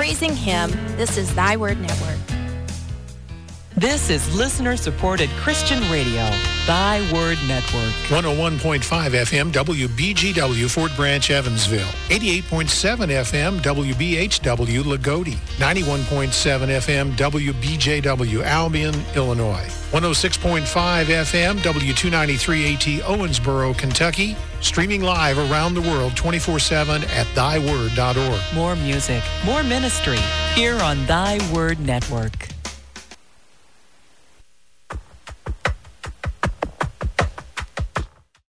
praising Him. This is Thy Word Network. This is listener-supported Christian radio, Thy Word Network. 101.5 FM WBGW Fort Branch, Evansville. 88.7 FM WBHW Lagodi. 91.7 FM WBJW Albion, Illinois. 106.5 FM W293 AT Owensboro, Kentucky. Streaming live around the world 24/7 at thyword.org. More music, more ministry, here on Thy Word Network.